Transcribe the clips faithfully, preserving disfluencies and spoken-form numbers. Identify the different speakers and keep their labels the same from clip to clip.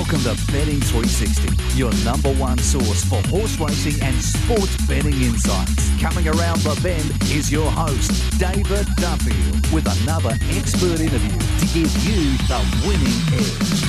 Speaker 1: Welcome to Betting three sixty, your number one source for horse racing and sports betting insights. Coming around the bend is your host, David Duffield, with another expert interview to give you the winning edge.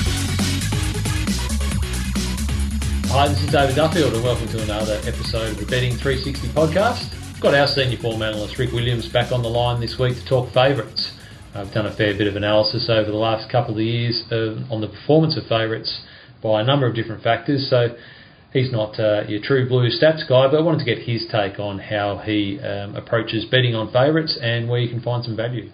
Speaker 2: Hi, this is David Duffield and welcome to another episode of the Betting three sixty podcast. We've got our senior form analyst Rick Williams back on the line this week to talk favourites. I've done a fair bit of analysis over the last couple of years uh, on the performance of favourites by a number of different factors. So he's not uh, your true blue stats guy, but I wanted to get his take on how he um, approaches betting on favourites and where you can find some value.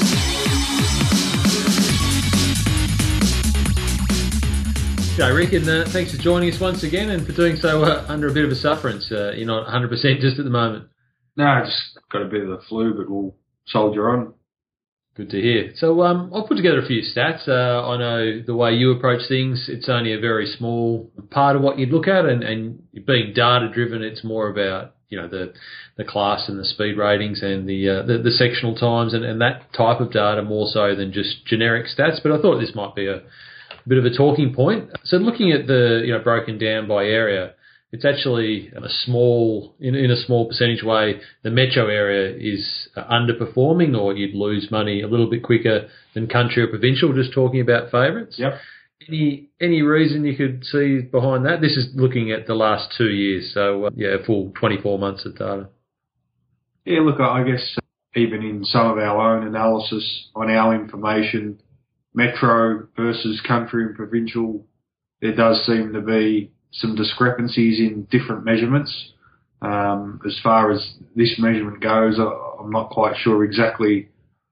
Speaker 2: G'day Rick, and uh, thanks for joining us once again and for doing so uh, under a bit of a sufferance. Uh, you're not one hundred percent just at the moment.
Speaker 3: No, I just got a bit of the flu, but we'll soldier on.
Speaker 2: Good to hear. So um, I'll put together a few stats. Uh, I know the way you approach things, it's only a very small part of what you'd look at, and, and being data-driven, it's more about you know the the class and the speed ratings and the uh, the, the sectional times and, and that type of data more so than just generic stats. But I thought this might be a bit of a talking point. So looking at the you know broken down by area, it's actually a small, in, in a small percentage way, the metro area is underperforming, or you'd lose money a little bit quicker than country or provincial, just talking about favourites.
Speaker 3: Yep.
Speaker 2: Any any reason you could see behind that? This is looking at the last two years, so uh, yeah, full twenty-four months of data.
Speaker 3: Yeah, look, I guess even in some of our own analysis on our information, metro versus country and provincial, there does seem to be some discrepancies in different measurements. Um, as far as this measurement goes, I'm not quite sure exactly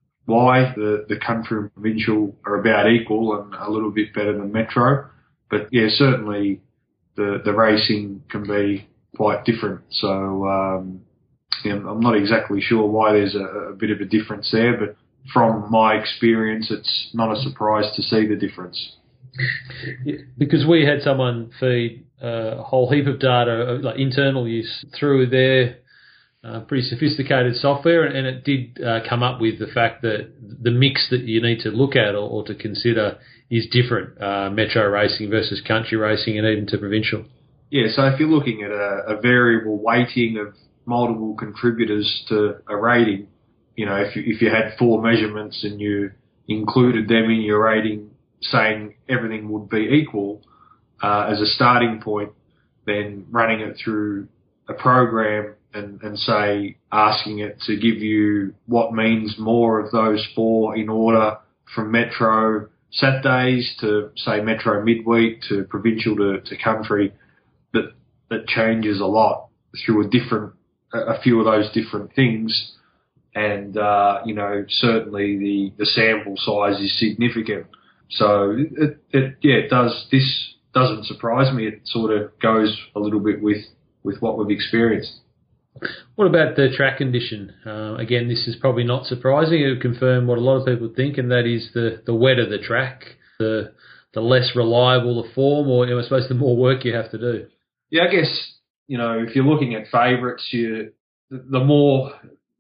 Speaker 3: why the, the country and provincial are about equal and a little bit better than metro. But yeah, certainly the, the racing can be quite different. So um, yeah, I'm not exactly sure why there's a, a bit of a difference there, but from my experience, it's not a surprise to see the difference.
Speaker 2: Yeah, because we had someone feed uh, a whole heap of data, like internal use, through their uh, pretty sophisticated software, and it did uh, come up with the fact that the mix that you need to look at or, or to consider is different, uh, metro racing versus country racing and even to provincial.
Speaker 3: Yeah, so if you're looking at a, a variable weighting of multiple contributors to a rating, you know, if you, if you had four measurements and you included them in your rating, saying everything would be equal uh, as a starting point, then running it through a program and, and say asking it to give you what means more of those four in order from metro Saturdays to say metro midweek to provincial to, to country, that that changes a lot through a different a few of those different things, and uh, you know certainly the the sample size is significant. So it, it, yeah, it does. This doesn't surprise me. It sort of goes a little bit with, with what we've experienced.
Speaker 2: What about the track condition? Uh, again, this is probably not surprising. It would confirm what a lot of people think, and that is the, the wetter the track, the the less reliable the form, or I suppose the more work you have to do.
Speaker 3: Yeah, I guess you know if you're looking at favourites, you the, the more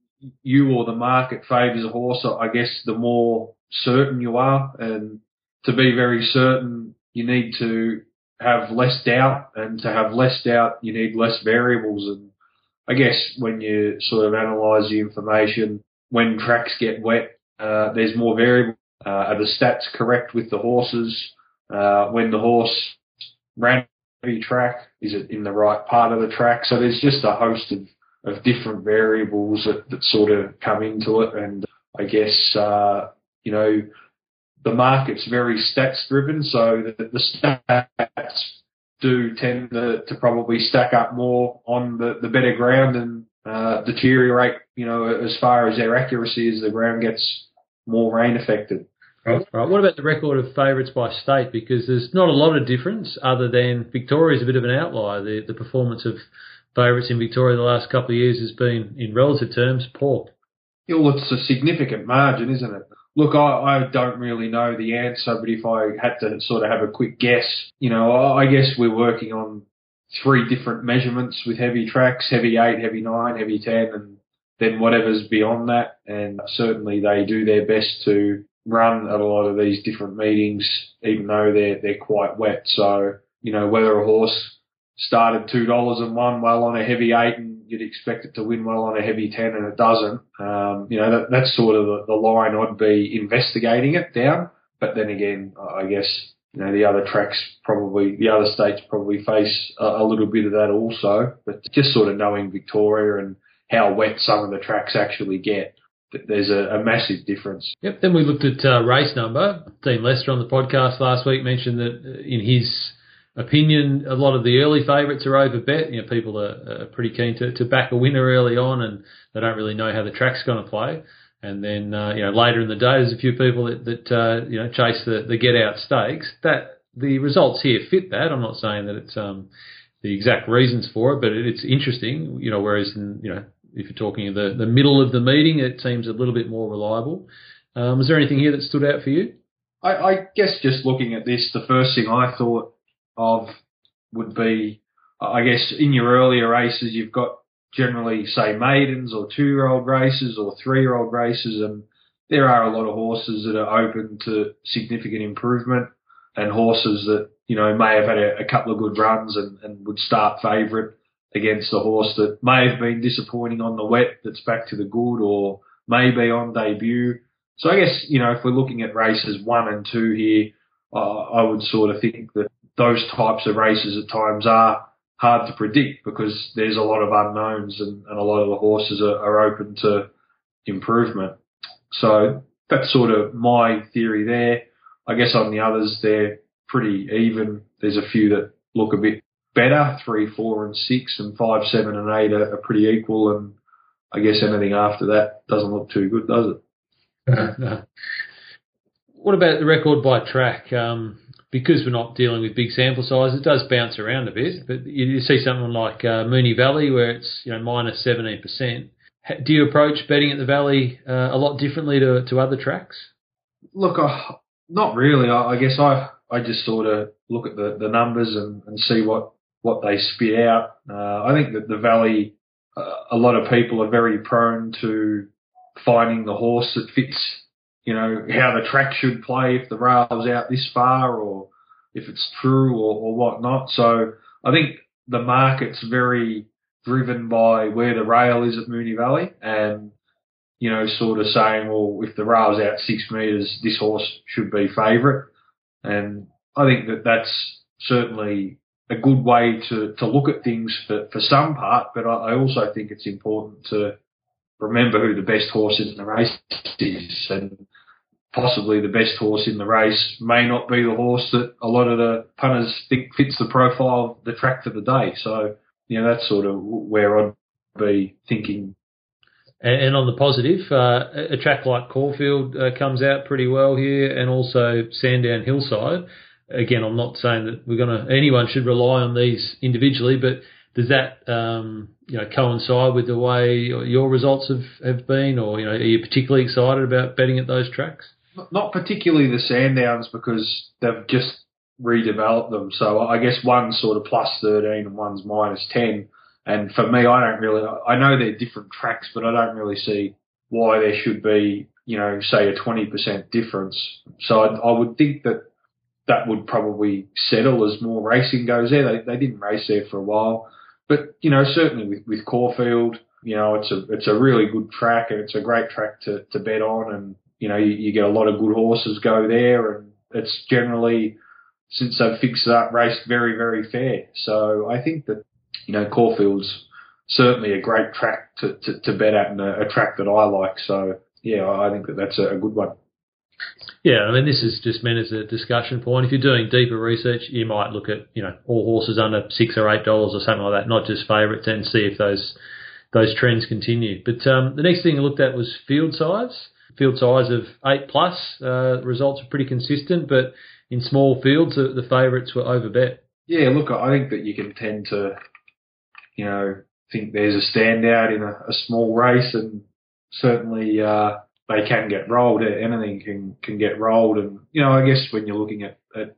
Speaker 3: you or the market favours a horse, I guess the more certain you are, and to be very certain, you need to have less doubt, and to have less doubt, you need less variables. And I guess when you sort of analyse the information, when tracks get wet, uh, there's more variables. Uh, are the stats correct with the horses? Uh, when the horse ran a heavy track, is it in the right part of the track? So there's just a host of, of different variables that, that sort of come into it. And I guess, uh, you know, the market's very stats driven, so the, the stats do tend to, to probably stack up more on the, the better ground and uh, deteriorate, you know, as far as their accuracy as the ground gets more rain affected.
Speaker 2: Right. Right. What about the record of favourites by state? Because there's not a lot of difference other than Victoria's a bit of an outlier. The, the performance of favourites in Victoria the last couple of years has been, in relative terms, poor.
Speaker 3: Yeah, well, it's a significant margin, isn't it? Look, I, I don't really know the answer, but if I had to sort of have a quick guess, you know, I guess we're working on three different measurements with heavy tracks, heavy eight, heavy nine, heavy ten, and then whatever's beyond that. And certainly they do their best to run at a lot of these different meetings, even though they're they're quite wet. So, you know, whether a horse started two dollars and won well on a heavy eight and you'd expect it to win well on a heavy ten and it doesn't, um, you know, that, that's sort of the, the line I'd be investigating it down. But then again, I guess, you know, the other tracks probably, the other states probably face a, a little bit of that also. But just sort of knowing Victoria and how wet some of the tracks actually get, there's a, a massive difference.
Speaker 2: Yep. Then we looked at uh, race number. Dean Lester on the podcast last week mentioned that in his opinion, a lot of the early favourites are over bet. You know, people are, are pretty keen to, to back a winner early on, and they don't really know how the track's going to play. And then, uh, you know, later in the day, there's a few people that, that uh, you know, chase the, the get-out stakes. That the results here fit that. I'm not saying that it's um, the exact reasons for it, but it, it's interesting. You know, whereas in, you know, if you're talking the the middle of the meeting, it seems a little bit more reliable. Um, is there anything here that stood out for you?
Speaker 3: I, I guess just looking at this, the first thing I thought of would be, I guess, in your earlier races, you've got generally, say, maidens or two-year-old races or three-year-old races, and there are a lot of horses that are open to significant improvement and horses that, you know, may have had a, a couple of good runs and, and would start favourite against a horse that may have been disappointing on the wet that's back to the good or may be on debut. So I guess, you know, if we're looking at races one and two here, uh, I would sort of think that those types of races at times are hard to predict because there's a lot of unknowns and, and a lot of the horses are, are open to improvement. So that's sort of my theory there. I guess on the others, they're pretty even. There's a few that look a bit better, three, four and six, and five, seven and eight are, are pretty equal. And I guess anything after that doesn't look too good, does it?
Speaker 2: No. What about the record by track? Um, because we're not dealing with big sample sizes, it does bounce around a bit. But you, you see something like uh, Moonee Valley where it's, you know, minus seventeen percent. Do you approach betting at the Valley uh, a lot differently to to other tracks?
Speaker 3: Look, uh, not really. I, I guess I, I just sort of look at the, the numbers and, and see what, what they spit out. Uh, I think that the Valley, uh, a lot of people are very prone to finding the horse that fits, you know, how the track should play if the rail's out this far or if it's true or, or whatnot. So I think the market's very driven by where the rail is at Moonee Valley and, you know, sort of saying, well, if the rail's out six metres, this horse should be favourite. And I think that that's certainly a good way to, to look at things for, for some part, but I, I also think it's important to remember who the best horse in the race is, and possibly the best horse in the race may not be the horse that a lot of the punters think fits the profile of the track for the day. So, you know, that's sort of where I'd be thinking.
Speaker 2: And on the positive, uh, a track like Caulfield uh, comes out pretty well here, and also Sandown Hillside. Again, I'm not saying that we're going to anyone should rely on these individually, but does that um, you know coincide with the way your results have, have been, or you know, are you particularly excited about betting at those tracks?
Speaker 3: Not particularly the Sandowns because they've just redeveloped them. So I guess one's sort of plus thirteen and one's minus ten. And for me, I don't really, I know they're different tracks, but I don't really see why there should be, you know, say a twenty percent difference. So I, I would think that that would probably settle as more racing goes there. They, they didn't race there for a while. But, you know, certainly with, with Caulfield, you know, it's a, it's a really good track and it's a great track to, to bet on. And, you know, you, you get a lot of good horses go there, and it's generally, since they've fixed it up, raced very, very fair. So I think that, you know, Caulfield's certainly a great track to, to, to bet at, and a, a track that I like. So, yeah, I think that that's a, a good one.
Speaker 2: Yeah, I mean, this is just meant as a discussion point. If you're doing deeper research, you might look at, you know, all horses under six or eight dollars or something like that, not just favourites, and see if those those trends continue. But um, the next thing I looked at was field size. Field size of eight plus. Uh, results are pretty consistent, but in small fields, the, the favourites were overbet. Yeah,
Speaker 3: look, I think that you can tend to, you know, think there's a standout in a, a small race, and certainly uh, they can get rolled. Anything can, can get rolled. And, you know, I guess when you're looking at, at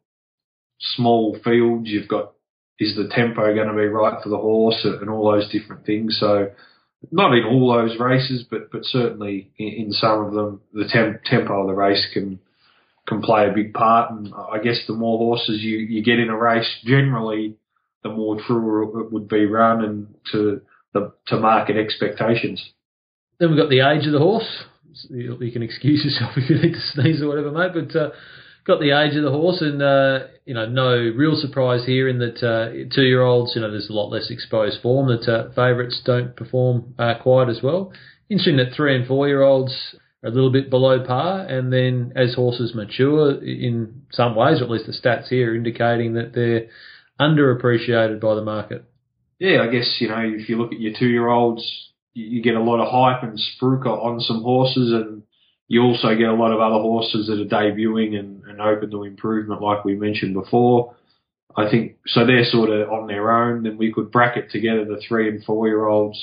Speaker 3: small fields, you've got, is the tempo going to be right for the horse and all those different things. So not in all those races, but but certainly in, in some of them, the temp, tempo of the race can can play a big part. And I guess the more horses you, you get in a race, generally, the more true it would be run and to the to market expectations.
Speaker 2: Then we've got the age of the horse. You can excuse yourself if you need to sneeze or whatever, mate. But uh, got the age of the horse, and uh, you know, no real surprise here in that uh, two-year-olds, you know, there's a lot less exposed form that uh, favourites don't perform uh, quite as well. Interesting that three and four-year-olds are a little bit below par, and then as horses mature, in some ways, or at least the stats here are indicating that they're underappreciated by the market.
Speaker 3: Yeah, I guess, you know, if you look at your two-year-olds, you get a lot of hype and spruik on some horses, and you also get a lot of other horses that are debuting and, and open to improvement, like we mentioned before. I think, so they're sort of on their own. Then we could bracket together the three and four-year-olds,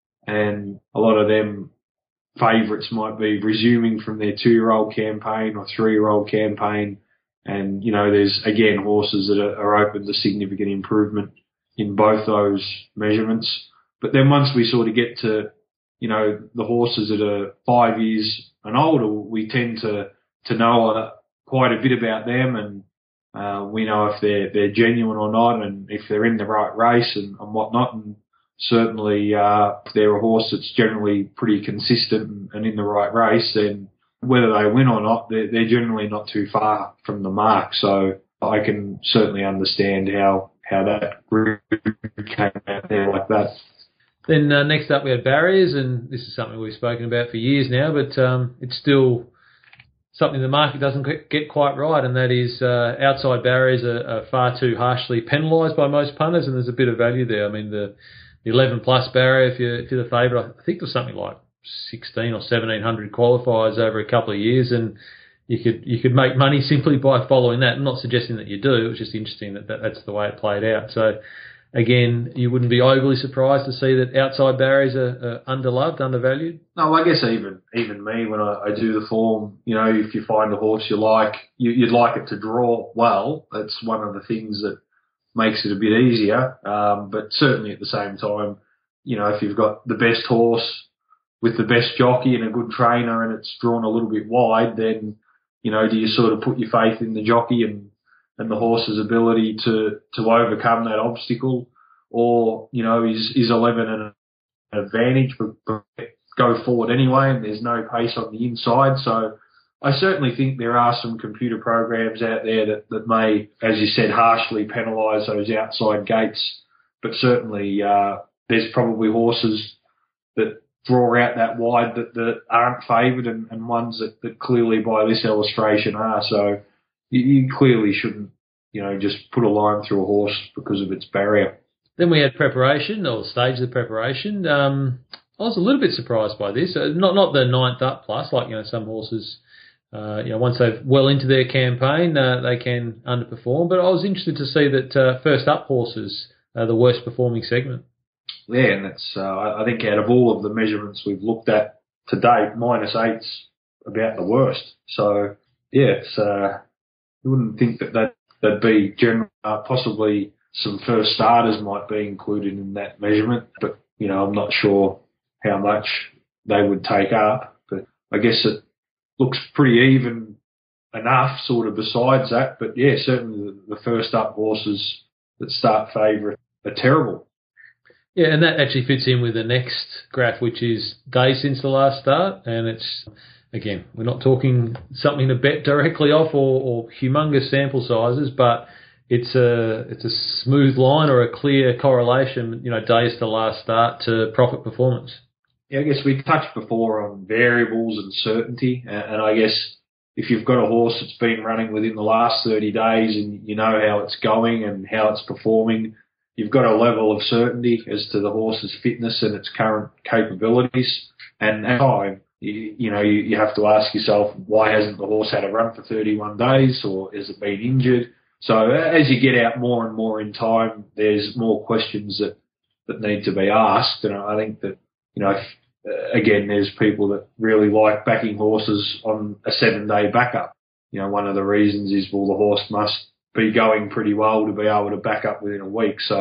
Speaker 3: and a lot of them favourites might be resuming from their two-year-old campaign or three-year-old campaign. And, you know, there's, again, horses that are, are open to significant improvement in both those measurements. But then once we sort of get to, you know, the horses that are five years and older, we tend to, to know uh, quite a bit about them, and uh, we know if they're, they're genuine or not, and if they're in the right race and, and whatnot. And certainly uh, if they're a horse that's generally pretty consistent and, and in the right race, then whether they win or not, they're, they're generally not too far from the mark. So I can certainly understand how, how that group came out there like that.
Speaker 2: Then uh, next up we had barriers, and this is something we've spoken about for years now, but um, it's still something the market doesn't get quite right, and that is uh, outside barriers are, are far too harshly penalised by most punters, and there's a bit of value there. I mean, the, the eleven plus barrier, if you're, if you're the favourite, I think there's something like sixteen or seventeen hundred qualifiers over a couple of years, and you could you could make money simply by following that. I'm not suggesting that you do. It was just interesting that, that that's the way it played out. So, again, you wouldn't be overly surprised to see that outside barriers are, are underloved, undervalued?
Speaker 3: No, I guess even even me, when I, I do the form, you know, if you find a horse you like, you, you'd like it to draw well. That's one of the things that makes it a bit easier. Um, but certainly at the same time, you know, if you've got the best horse with the best jockey and a good trainer and it's drawn a little bit wide, then, you know, do you sort of put your faith in the jockey and and the horse's ability to, to overcome that obstacle, or, you know, is, is eleven an advantage, but, but go forward anyway, and there's no pace on the inside. So I certainly think there are some computer programs out there that, that may, as you said, harshly penalise those outside gates, but certainly uh, there's probably horses that draw out that wide that, that aren't favoured, and, and ones that, that clearly by this illustration are. So You, you clearly shouldn't, you know, just put a line through a horse because of its barrier.
Speaker 2: Then we had preparation, or stage of the preparation. Um, I was a little bit surprised by this. Uh, not not the ninth up plus, like, you know, some horses, uh, you know, once they've well into their campaign, uh, they can underperform. But I was interested to see that uh, first up horses are the worst performing segment.
Speaker 3: Yeah, and that's, uh, I think out of all of the measurements we've looked at to date, minus eight's about the worst. So, yeah, it's, uh, you wouldn't think that that, that'd be general, uh, possibly some first starters might be included in that measurement, but, you know, I'm not sure how much they would take up. But I guess it looks pretty even enough sort of besides that. But, yeah, certainly the, the first up horses that start favourite are terrible.
Speaker 2: Yeah, and that actually fits in with the next graph, which is days since the last start, and it's... Again, we're not talking something to bet directly off or, or humongous sample sizes, but it's a it's a smooth line or a clear correlation, you know, days to last start to profit performance.
Speaker 3: Yeah, I guess we touched before on variables and certainty, and, and I guess if you've got a horse that's been running within the last thirty days and you know how it's going and how it's performing, you've got a level of certainty as to the horse's fitness and its current capabilities. And at time, You, you know, you, you have to ask yourself, why hasn't the horse had a run for thirty-one days, or has it been injured? So as you get out more and more in time, there's more questions that, that need to be asked. And I think that, you know, if, uh, again, there's people that really like backing horses on a seven-day backup. You know, one of the reasons is, well, the horse must be going pretty well to be able to back up within a week. So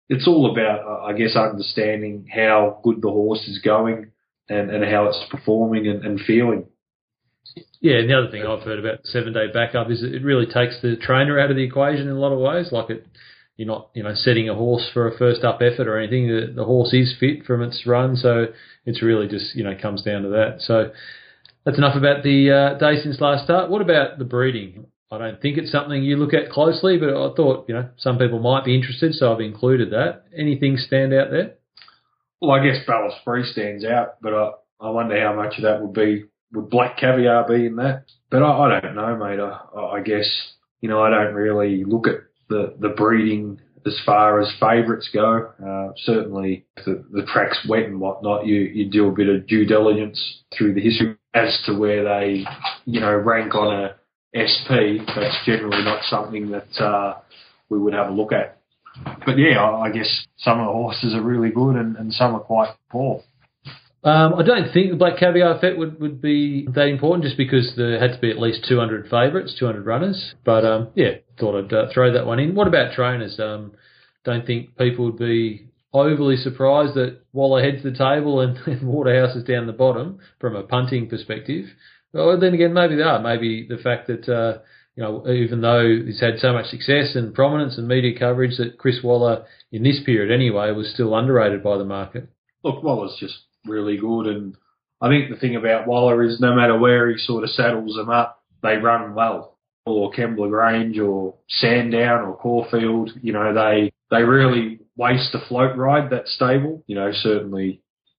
Speaker 3: it's all about, uh, I guess, understanding how good the horse is going and, and how it's performing and, and feeling.
Speaker 2: Yeah, and the other thing I've heard about the seven-day backup is it really takes the trainer out of the equation in a lot of ways. Like it, you're not, you know, setting a horse for a first-up effort or anything. The, the horse is fit from its run, so it's really just, you know, comes down to that. So that's enough about the uh, day since last start. What about the breeding? I don't think it's something you look at closely, but I thought, you know, some people might be interested, so I've included that. Anything stand out there?
Speaker 3: Well, I guess Ballast Free stands out, but I, I wonder how much of that would be, would Black Caviar be in that? But I, I don't know, mate. I, I guess, you know, I don't really look at the, the breeding as far as favourites go. Uh, certainly, if the, the track's wet and whatnot, you, you do a bit of due diligence through the history as to where they, you know, rank on a S P. That's generally not something that uh, we would have a look at. But yeah, I, I guess some of the horses are really good and, and some are quite poor.
Speaker 2: Um, I don't think the Black Caviar effect would, would be that important just because there had to be at least two hundred favourites, two hundred runners. But, um, yeah, thought I'd uh, throw that one in. What about trainers? Um, don't think people would be overly surprised that Waller heads the table and, and Waterhouse is down the bottom from a punting perspective. Well, then again, maybe they are. Maybe the fact that, uh, you know, even though he's had so much success and prominence and media coverage, that Chris Waller, in this period anyway, was still underrated by the market.
Speaker 3: Look, Waller's just really good, and I think the thing about Waller is no matter where he sort of saddles them up, they run well. Or Kembla Grange or Sandown or Caulfield, you know, they they really waste a float ride, that stable. You know, certainly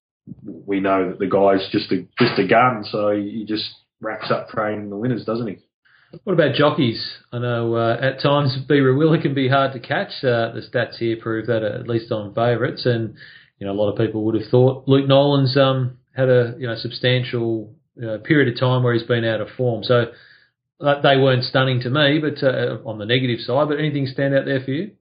Speaker 3: we know that the guy's just a just a gun, so he just wraps up training the winners, doesn't he?
Speaker 2: What about jockeys? I know uh, at times B. Rawiller can be hard to catch. Uh, the stats here prove that, at least on favourites, and you know a lot of people would have thought Luke Nolan's um, had a you know substantial uh, period of time where he's been out of form. So uh, they weren't stunning to me, but uh, on the negative side. But anything stand out there for you?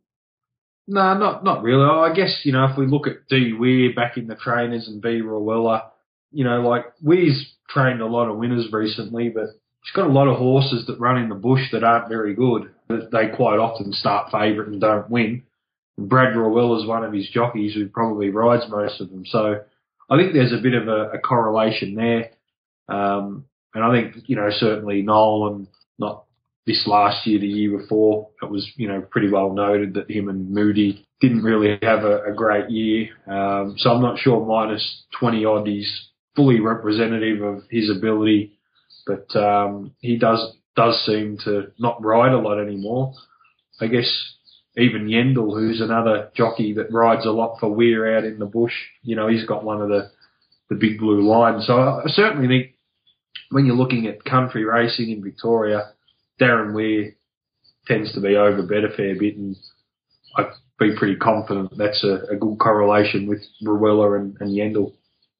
Speaker 3: No, not not really. I guess, you know, if we look at D. Weir back in the trainers and B. Rawiller, you know, like Weir's trained a lot of winners recently, but he's got a lot of horses that run in the bush that aren't very good. They quite often start favourite and don't win. And Brad Rawiller is one of his jockeys who probably rides most of them. So I think there's a bit of a, a correlation there. Um, and I think, you know, certainly Nolan, not this last year, the year before, it was, you know, pretty well noted that him and Moody didn't really have a, a great year. Um, so I'm not sure minus twenty odd is fully representative of his ability, but um, he does does seem to not ride a lot anymore. I guess even Yendall, who's another jockey that rides a lot for Weir out in the bush, you know, he's got one of the, the big blue lines. So I certainly think when you're looking at country racing in Victoria, Darren Weir tends to be overbet a fair bit, and I'd be pretty confident that's a, a good correlation with Rawiller and, and Yendall.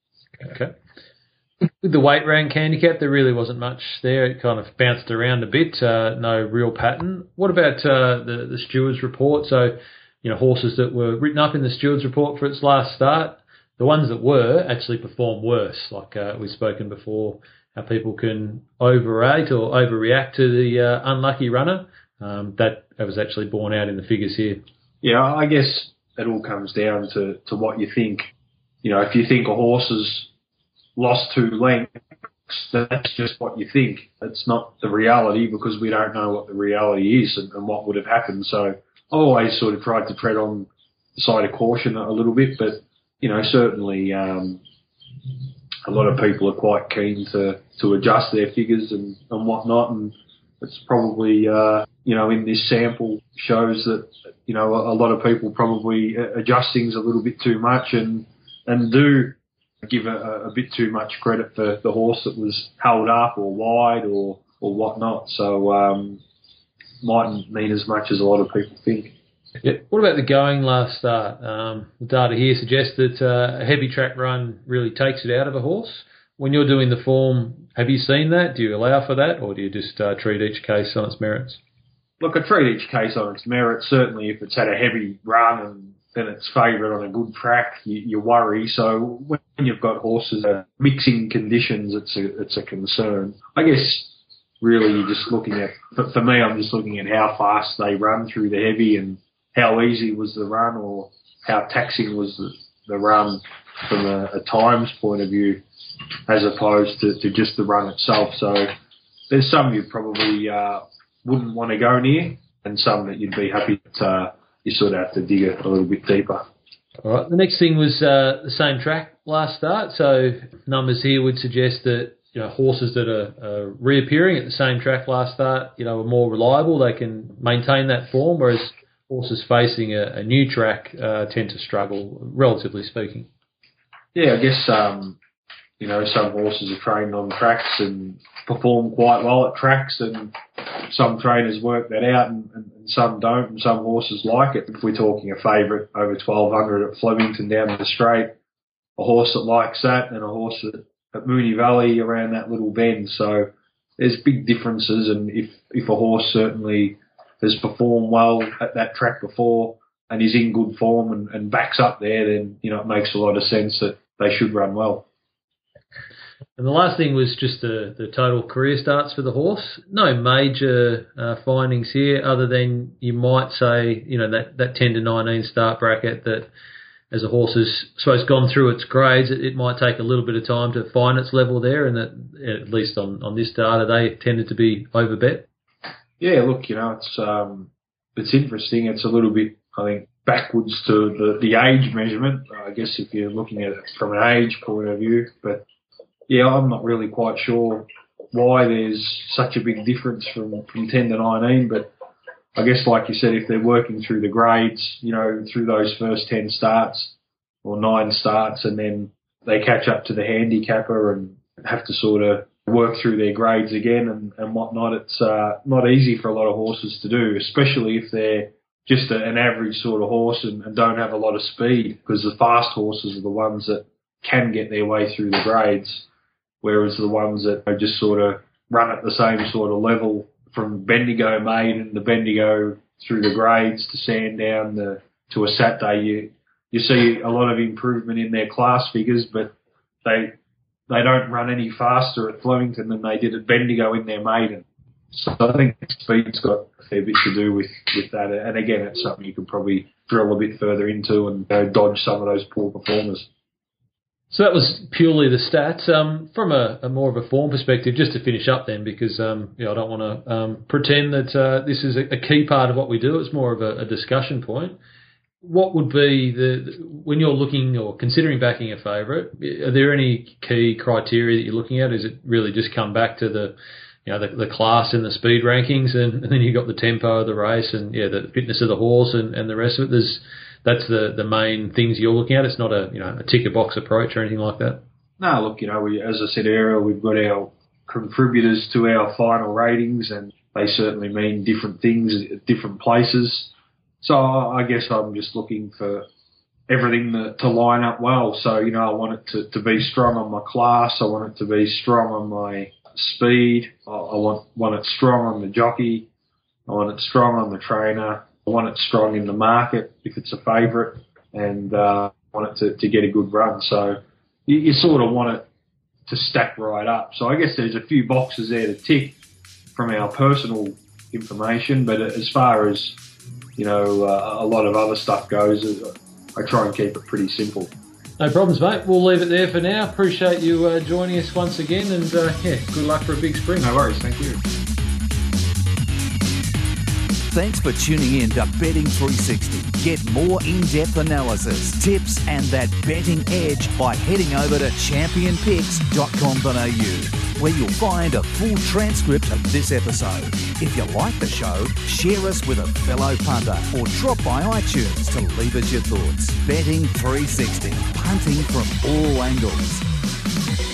Speaker 2: Okay. With the weight rank handicap, there really wasn't much there. It kind of bounced around a bit, uh, no real pattern. What about uh, the, the Stewards report? So, you know, horses that were written up in the Stewards report for its last start, the ones that were actually performed worse, like uh, we've spoken before, how people can overrate or overreact to the uh, unlucky runner. Um, that, that was actually borne out in the figures here.
Speaker 3: Yeah, I guess it all comes down to, to what you think. You know, if you think a horse has lost two lengths, that's just what you think. It's not the reality, because we don't know what the reality is and, and what would have happened. So I always sort of tried to tread on the side of caution a little bit, but, you know, certainly um, a lot of people are quite keen to, to adjust their figures and, and whatnot, and it's probably, uh, you know, in this sample shows that, you know, a, a lot of people probably adjust things a little bit too much and, and do give a, a bit too much credit for the horse that was held up or wide or, or whatnot. So um, mightn't mean as much as a lot of people think.
Speaker 2: Yeah. What about the going last start? Um, the data here suggests that uh, a heavy track run really takes it out of a horse. When you're doing the form, have you seen that? Do you allow for that, or do you just uh, treat each case on its merits?
Speaker 3: Look, I treat each case on its merits. Certainly if it's had a heavy run and then it's favourite on a good track, you, you worry. So when you've got horses that are mixing conditions, it's a, it's a concern. I guess really you're just looking at, for, for me, I'm just looking at how fast they run through the heavy, and how easy was the run or how taxing was the, the run from a, a times point of view, as opposed to, to just the run itself. So there's some you probably uh, wouldn't want to go near, and some that you'd be happy to uh, you sort of have to dig a little bit deeper.
Speaker 2: All right. The next thing was uh, the same track last start. So numbers here would suggest that, you know, horses that are, are reappearing at the same track last start, you know, are more reliable. They can maintain that form, whereas horses facing a, a new track uh, tend to struggle, relatively speaking.
Speaker 3: Yeah, I guess, um, you know, some horses are trained on tracks and perform quite well at tracks, and some trainers work that out and, and, and some don't, and some horses like it. If we're talking a favourite over twelve hundred at Flemington down the straight, a horse that likes that, and a horse that, at Moonee Valley around that little bend. So there's big differences, and if, if a horse certainly has performed well at that track before and is in good form and, and backs up there, then, you know, it makes a lot of sense that they should run well.
Speaker 2: And the last thing was just the, the total career starts for the horse. No major uh, findings here, other than you might say, you know, that, that ten to nineteen start bracket, that as a horse has, I suppose, gone through its grades, it, it might take a little bit of time to find its level there, and that, at least on, on this data, they tended to be overbet.
Speaker 3: Yeah, look, you know, it's um, it's interesting. It's a little bit, I think, backwards to the, the age measurement, I guess, if you're looking at it from an age point of view. But, yeah, I'm not really quite sure why there's such a big difference from, from ten to nineteen. But I guess, like you said, if they're working through the grades, you know, through those first ten starts or nine starts, and then they catch up to the handicapper and have to sort of work through their grades again and, and whatnot, it's uh, not easy for a lot of horses to do, especially if they're just a, an average sort of horse and, and don't have a lot of speed, because the fast horses are the ones that can get their way through the grades, whereas the ones that are just sort of run at the same sort of level from Bendigo maiden to Bendigo through the grades to Sandown the, to a Saturday, you, you see a lot of improvement in their class figures, but they they don't run any faster at Flemington than they did at Bendigo in their maiden. So I think speed's got a fair bit to do with, with that. And again, it's something you could probably drill a bit further into and, you know, dodge some of those poor performers.
Speaker 2: So that was purely the stats. Um, from a, a more of a form perspective, just to finish up then, because um, you know, I don't want to um, pretend that uh, this is a, a key part of what we do. It's more of a, a discussion point. What would be the, when you're looking or considering backing a favourite, are there any key criteria that you're looking at? Is it really just come back to the, you know, the, the class and the speed rankings, and, and then you've got the tempo of the race and, yeah, the fitness of the horse and, and the rest of it? There's, that's the, the main things you're looking at. It's not a, you know, a ticker box approach or anything like that.
Speaker 3: No, look, you know, we, as I said earlier, we've got our contributors to our final ratings, and they certainly mean different things at different places. So I guess I'm just looking for everything to, to line up well. So, you know, I want it to, to be strong on my class. I want it to be strong on my speed. I, I want, want it strong on the jockey. I want it strong on the trainer. I want it strong in the market if it's a favourite, and uh, I want it to, to get a good run. So you, you sort of want it to stack right up. So I guess there's a few boxes there to tick from our personal information, but as far as, you know, uh, a lot of other stuff goes, I try and keep it pretty simple.
Speaker 2: No problems, mate. We'll leave it there for now. Appreciate you uh, joining us once again, and uh, yeah, good luck for a big spring.
Speaker 3: No worries, thank you.
Speaker 1: Thanks for tuning in to Betting three sixty. Get more in-depth analysis, tips and that betting edge by heading over to champion picks dot com dot a u, where you'll find a full transcript of this episode. If you like the show, share us with a fellow punter or drop by iTunes to leave us your thoughts. Betting three sixty, punting from all angles.